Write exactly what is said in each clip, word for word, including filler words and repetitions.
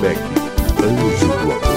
Beck, Anjo do Amor.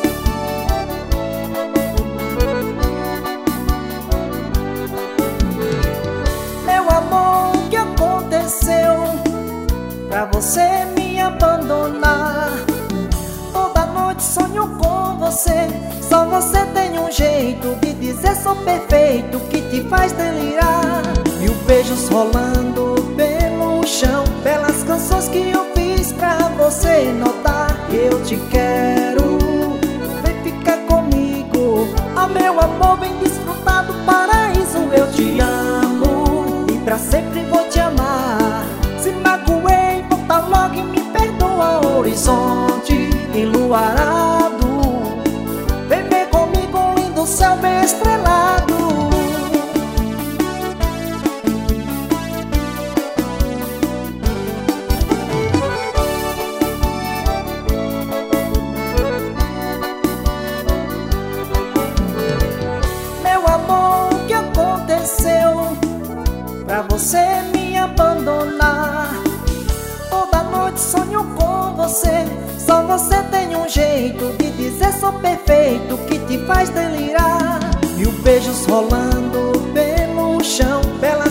Meu amor, o que aconteceu pra você me abandonar? Toda noite sonho com você, só você tem um jeito de dizer sou perfeito que te faz delirar. Mil beijos rolando pelo chão, belas canções que eu fiz pra você notar. Eu te quero, vem ficar comigo, ah meu amor, vem desfrutar do paraíso. Eu te amo e pra sempre vou te amar. Se magoei, volta logo e me perdoa. Horizonte enluarado, vem ver comigo um lindo céu bem estrelado. Meu amor, o que aconteceu pra você me abandonar? Toda noite sonho com você, só você tem um jeito de dizer sou perfeito que te faz delirar. Mil beijos rolando pelo chão, bela